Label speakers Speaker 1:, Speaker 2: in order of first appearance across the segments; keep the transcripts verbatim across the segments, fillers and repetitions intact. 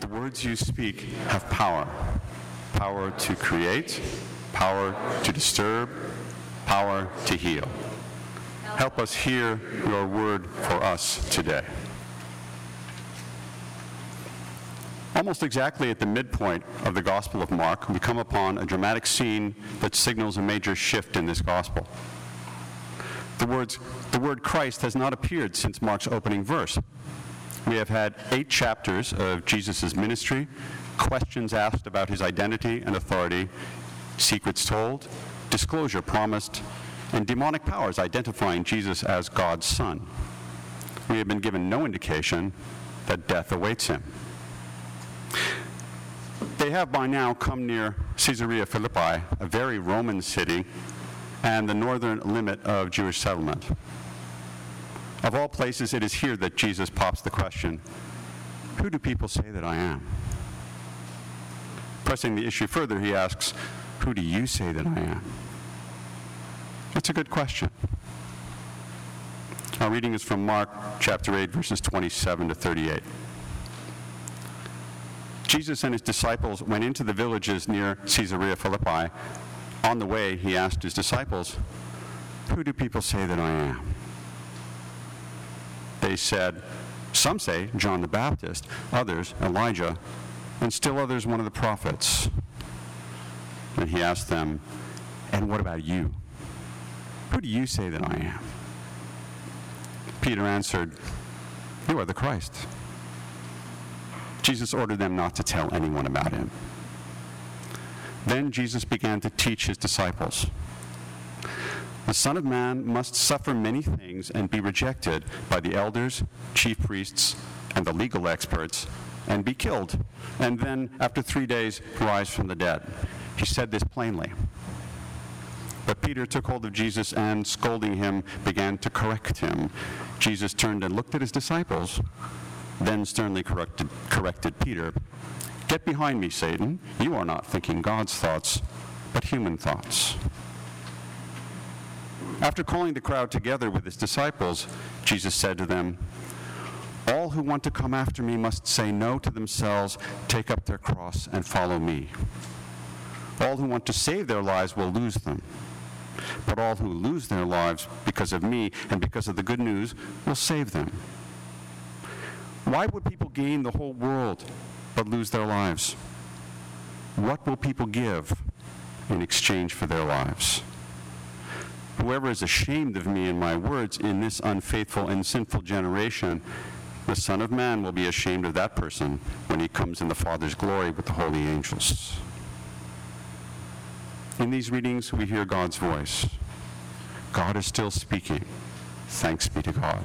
Speaker 1: words you speak have power. Power to create, power to disturb, power to heal. Help us hear your word for us today. Almost exactly at the midpoint of the Gospel of Mark, we come upon a dramatic scene that signals a major shift in this Gospel. The, words, the word Christ has not appeared since Mark's opening verse. We have had eight chapters of Jesus' ministry, questions asked about his identity and authority, secrets told, disclosure promised, and demonic powers identifying Jesus as God's Son. We have been given no indication that death awaits him. They have by now come near Caesarea Philippi, a very Roman city, and the northern limit of Jewish settlement. Of all places, it is here that Jesus pops the question, who do people say that I am? Pressing the issue further, he asks, who do you say that I am? That's a good question. Our reading is from Mark chapter eight, verses twenty-seven to thirty-eight. Jesus and his disciples went into the villages near Caesarea Philippi. On the way, he asked his disciples, who do people say that I am? They said, some say John the Baptist, others Elijah, and still others one of the prophets. And he asked them, and what about you? Who do you say that I am? Peter answered, you are the Christ. Jesus ordered them not to tell anyone about him. Then Jesus began to teach his disciples. The Son of Man must suffer many things and be rejected by the elders, chief priests, and the legal experts, and be killed, and then after three days rise from the dead. He said this plainly. But Peter took hold of Jesus and, scolding him, began to correct him. Jesus turned and looked at his disciples, then sternly corrected, corrected Peter. Get behind me, Satan. You are not thinking God's thoughts, but human thoughts. After calling the crowd together with his disciples, Jesus said to them, all who want to come after me must say no to themselves, take up their cross, and follow me. All who want to save their lives will lose them. But all who lose their lives because of me and because of the good news will save them. Why would people gain the whole world but lose their lives? What will people give in exchange for their lives? Whoever is ashamed of me and my words in this unfaithful and sinful generation, the Son of Man will be ashamed of that person when he comes in the Father's glory with the holy angels. In these readings, we hear God's voice. God is still speaking. Thanks be to God.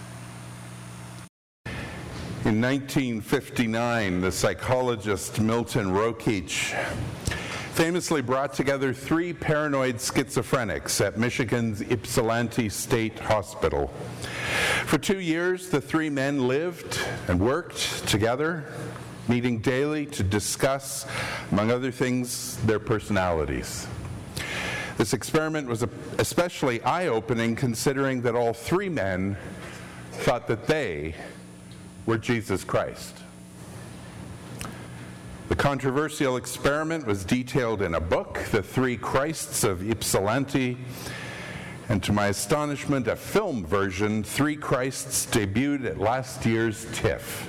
Speaker 2: In nineteen fifty-nine, the psychologist Milton Rokeach famously brought together three paranoid schizophrenics at Michigan's Ypsilanti State Hospital. For two years, the three men lived and worked together, meeting daily to discuss, among other things, their personalities. This experiment was especially eye-opening considering that all three men thought that they were Jesus Christ. The controversial experiment was detailed in a book, The Three Christs of Ypsilanti, and to my astonishment, a film version, Three Christs, debuted at last year's TIFF.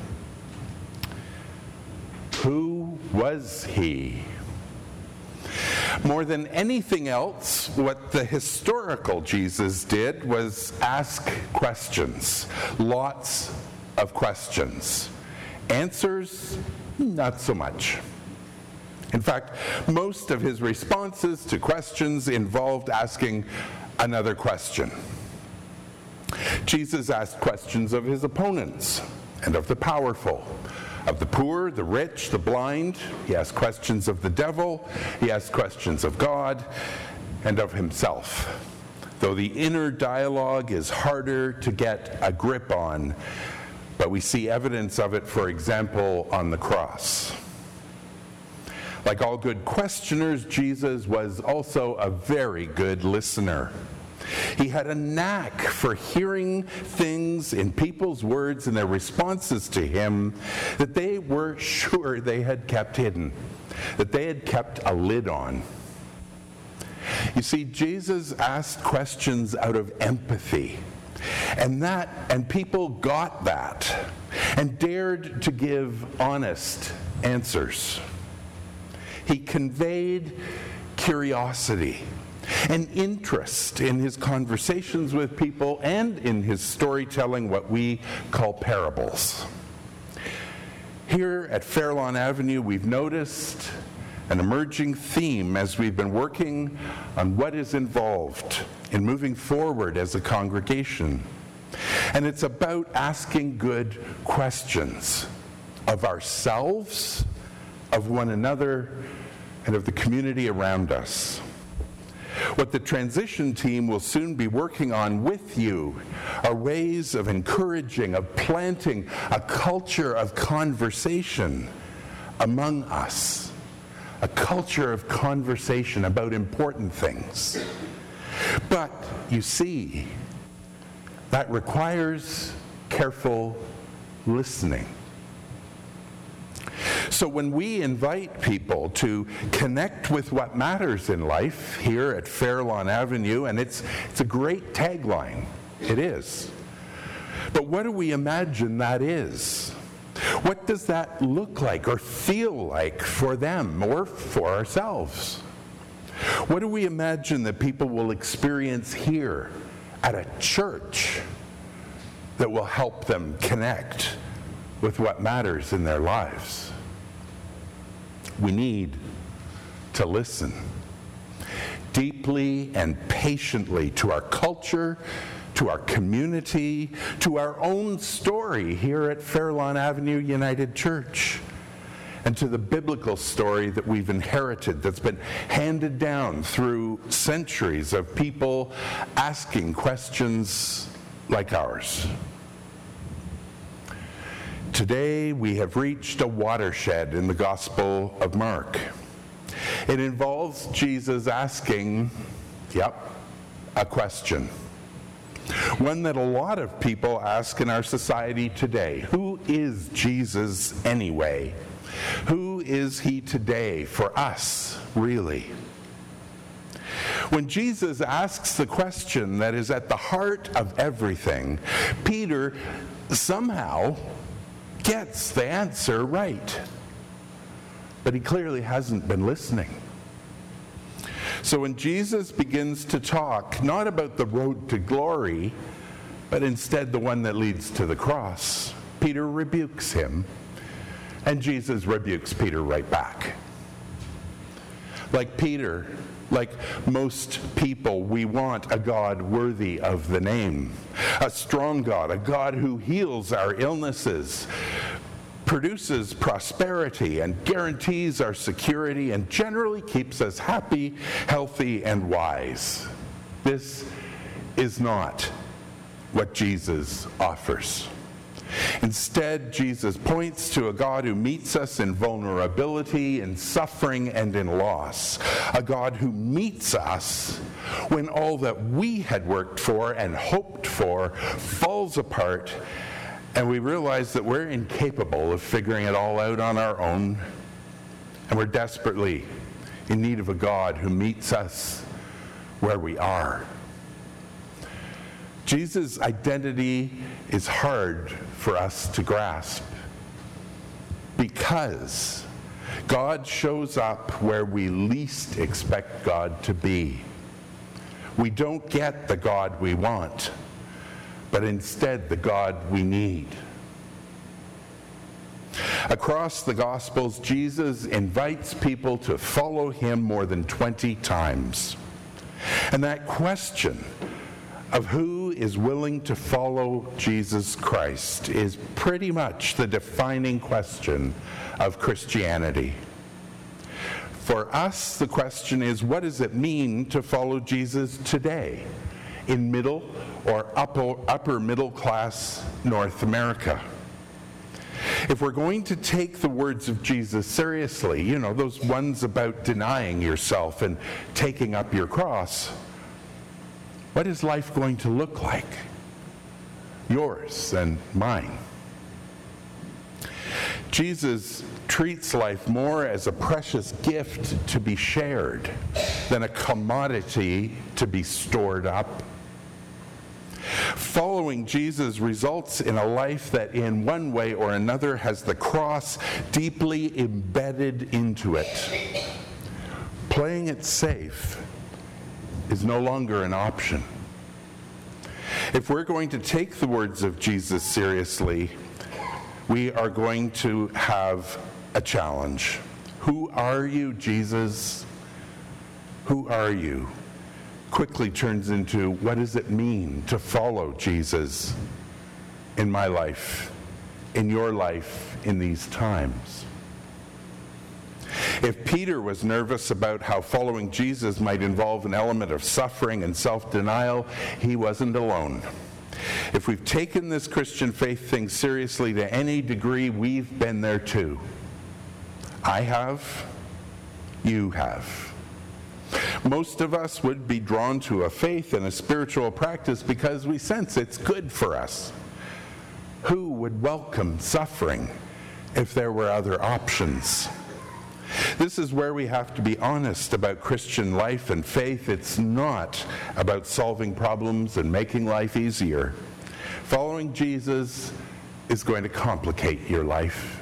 Speaker 2: Who was he? More than anything else, what the historical Jesus did was ask questions, lots of questions. Answers, not so much. In fact, most of his responses to questions involved asking another question. Jesus asked questions of his opponents and of the powerful, of the poor, the rich, the blind. He asked questions of the devil. He asked questions of God and of himself. Though the inner dialogue is harder to get a grip on, but we see evidence of it, for example, on the cross. Like all good questioners, Jesus was also a very good listener. He had a knack for hearing things in people's words and their responses to him that they were sure they had kept hidden, that they had kept a lid on. You see, Jesus asked questions out of empathy, and that, and people got that and dared to give honest answers. He conveyed curiosity and interest in his conversations with people and in his storytelling, what we call parables. Here at Fairlawn Avenue, we've noticed an emerging theme as we've been working on what is involved in moving forward as a congregation. And it's about asking good questions of ourselves, of one another, and of the community around us. What the transition team will soon be working on with you are ways of encouraging, of planting a culture of conversation among us, a culture of conversation about important things. But you see, that requires careful listening. So when we invite people to connect with what matters in life here at Fairlawn Avenue, and it's, it's a great tagline, it is. But what do we imagine that is? What does that look like or feel like for them or for ourselves? What do we imagine that people will experience here at a church that will help them connect with what matters in their lives? We need to listen deeply and patiently to our culture, to our community, to our own story here at Fairlawn Avenue United Church, and to the biblical story that we've inherited that's been handed down through centuries of people asking questions like ours. Today, we have reached a watershed in the Gospel of Mark. It involves Jesus asking, yep, a question. One that a lot of people ask in our society today. Who is Jesus anyway? Who is he today for us, really? When Jesus asks the question that is at the heart of everything, Peter somehow gets the answer right. But he clearly hasn't been listening. So when Jesus begins to talk, not about the road to glory, but instead the one that leads to the cross, Peter rebukes him, and Jesus rebukes Peter right back. Like Peter, like most people, we want a God worthy of the name, a strong God, a God who heals our illnesses, produces prosperity and guarantees our security, and generally keeps us happy, healthy, and wise. This is not what Jesus offers. Instead, Jesus points to a God who meets us in vulnerability, in suffering, and in loss. A God who meets us when all that we had worked for and hoped for falls apart, and we realize that we're incapable of figuring it all out on our own, and we're desperately in need of a God who meets us where we are. Jesus' identity is hard for us to grasp because God shows up where we least expect God to be. We don't get the God we want, but instead the God we need. Across the Gospels, Jesus invites people to follow him more than twenty times. And that question of who is willing to follow Jesus Christ is pretty much the defining question of Christianity. For us, the question is, what does it mean to follow Jesus today in middle or upper, upper middle class North America? If we're going to take the words of Jesus seriously, you know, those ones about denying yourself and taking up your cross, What is life going to look like? Yours and mine. Jesus treats life more as a precious gift to be shared than a commodity to be stored up. Following Jesus results in a life that in one way or another has the cross deeply embedded into it. Playing it safe is no longer an option. If we're going to take the words of Jesus seriously, we are going to have a challenge. Who are you, Jesus? Who are you? Quickly turns into, what does it mean to follow Jesus in my life, in your life, in these times? If Peter was nervous about how following Jesus might involve an element of suffering and self-denial, he wasn't alone. If we've taken this Christian faith thing seriously to any degree, we've been there too. I have. You have. Most of us would be drawn to a faith and a spiritual practice because we sense it's good for us. Who would welcome suffering if there were other options? This is where we have to be honest about Christian life and faith. It's not about solving problems and making life easier. Following Jesus is going to complicate your life.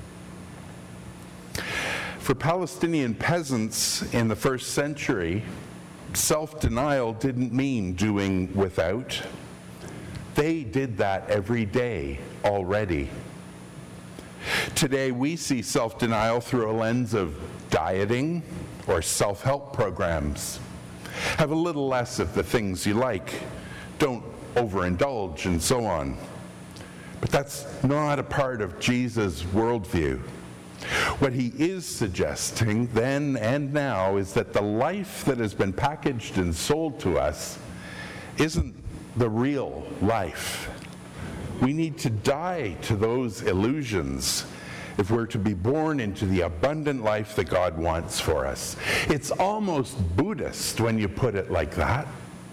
Speaker 2: For Palestinian peasants in the first century, self-denial didn't mean doing without. They did that every day already. Today, we see self-denial through a lens of dieting or self-help programs. Have a little less of the things you like. Don't overindulge and so on. But that's not a part of Jesus' worldview. What he is suggesting then and now is that the life that has been packaged and sold to us isn't the real life. We need to die to those illusions if we're to be born into the abundant life that God wants for us. It's almost Buddhist when you put it like that.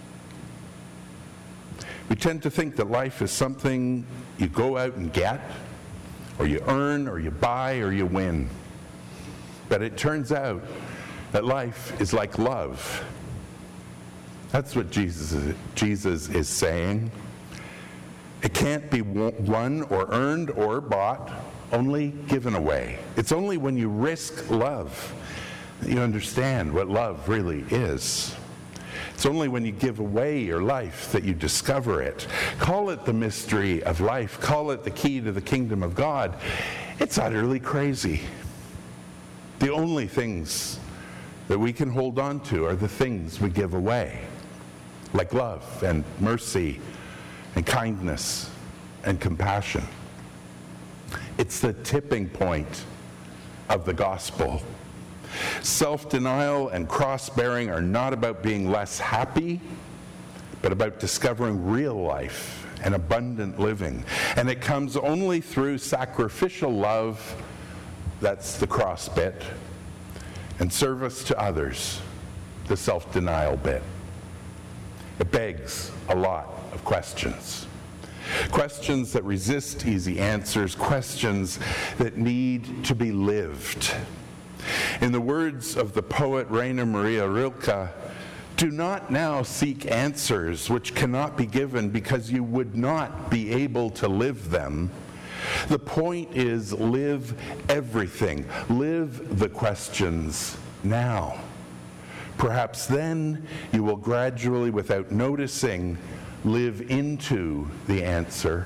Speaker 2: We tend to think that life is something you go out and get, or you earn, or you buy, or you win. But it turns out that life is like love. That's what Jesus is, Jesus is saying. It can't be won or earned or bought, only given away. It's only when you risk love that you understand what love really is. It's only when you give away your life that you discover it. Call it the mystery of life. Call it the key to the kingdom of God. It's utterly crazy. The only things that we can hold on to are the things we give away, like love and mercy and kindness and compassion. It's the tipping point of the gospel. Self-denial and cross-bearing are not about being less happy, but about discovering real life and abundant living. And it comes only through sacrificial love, that's the cross bit, and service to others, the self-denial bit. It begs a lot of questions. Questions that resist easy answers, questions that need to be lived. In the words of the poet Rainer Maria Rilke, do not now seek answers which cannot be given because you would not be able to live them. The point is, live everything. Live the questions now. Perhaps then you will gradually, without noticing, live into the answer.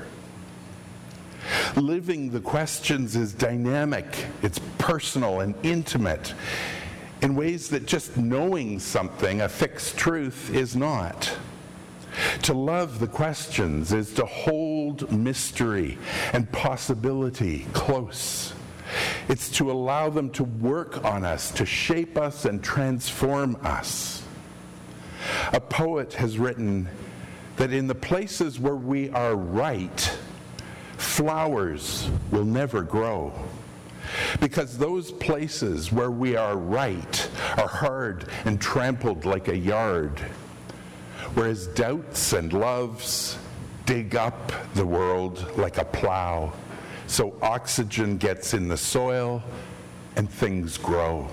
Speaker 2: Living the questions is dynamic, it's personal and intimate in ways that just knowing something, a fixed truth, is not. To love the questions is to hold mystery and possibility close. It's to allow them to work on us, to shape us and transform us. A poet has written that in the places where we are right, flowers will never grow. Because those places where we are right are hard and trampled like a yard. whereas doubts and loves dig up the world like a plow, so oxygen gets in the soil and things grow.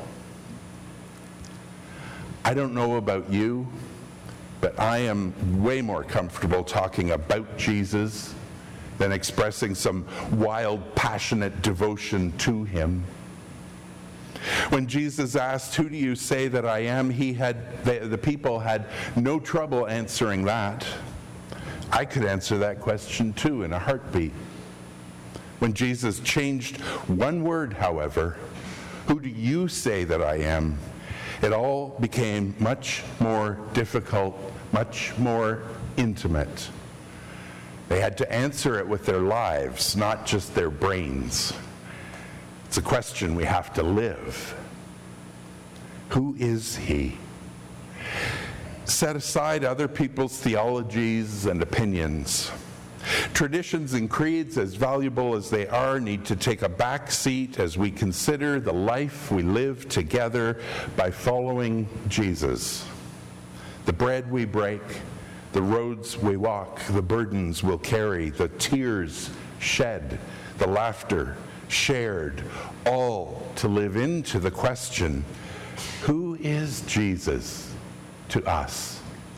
Speaker 2: I don't know about you, but I am way more comfortable talking about Jesus than expressing some wild, passionate devotion to him. When Jesus asked, "Who do you say that I am?" he had the, the people had no trouble answering that. I could answer that question too in a heartbeat. When Jesus changed one word, however, "Who do you say that I am?" it all became much more difficult, much more intimate. They had to answer it with their lives, not just their brains. It's a question we have to live. Who is he? Set aside other people's theologies and opinions. Traditions and creeds, as valuable as they are, need to take a back seat as we consider the life we live together by following Jesus. The bread we break, the roads we walk, the burdens we'll carry, the tears shed, the laughter shared, all to live into the question, who is Jesus to us?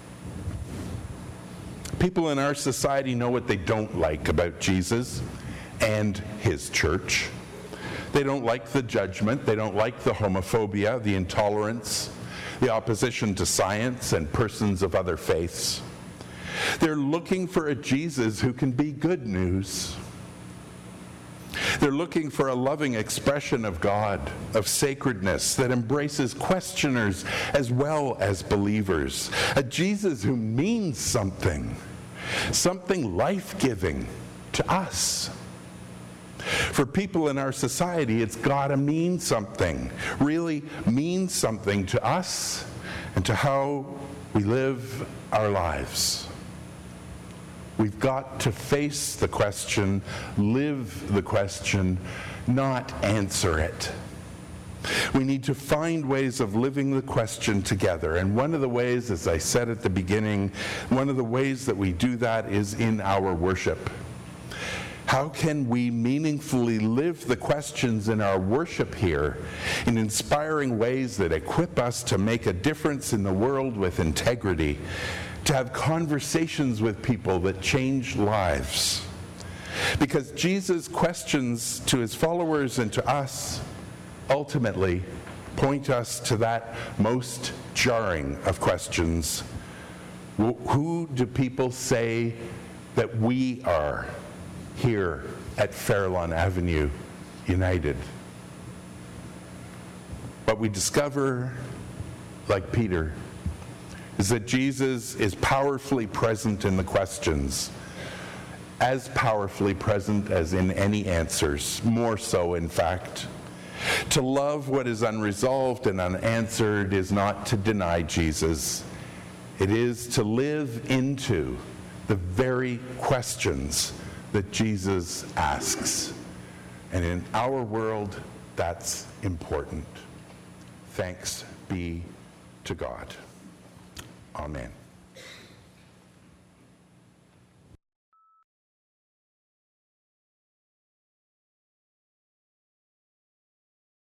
Speaker 2: People in our society know what they don't like about Jesus and his church. They don't like the judgment, they don't like the homophobia, the intolerance, the opposition to science and persons of other faiths. They're looking for a Jesus who can be good news. They're looking for a loving expression of God, of sacredness that embraces questioners as well as believers. A Jesus who means something, something life-giving to us. For people in our society, it's got to mean something, really mean something to us and to how we live our lives. We've got to face the question, live the question, not answer it. We need to find ways of living the question together. And one of the ways, as I said at the beginning, one of the ways that we do that is in our worship. How can we meaningfully live the questions in our worship here in inspiring ways that equip us to make a difference in the world with integrity, to have conversations with people that change lives? Because Jesus' questions to his followers and to us ultimately point us to that most jarring of questions. Who do people say that we are here at Farallon Avenue United? What we discover, like Peter, is that Jesus is powerfully present in the questions, as powerfully present as in any answers, more so in fact. To love what is unresolved and unanswered is not to deny Jesus. It is to live into the very questions that Jesus asks. And in our world, that's important. Thanks be to God. Amen.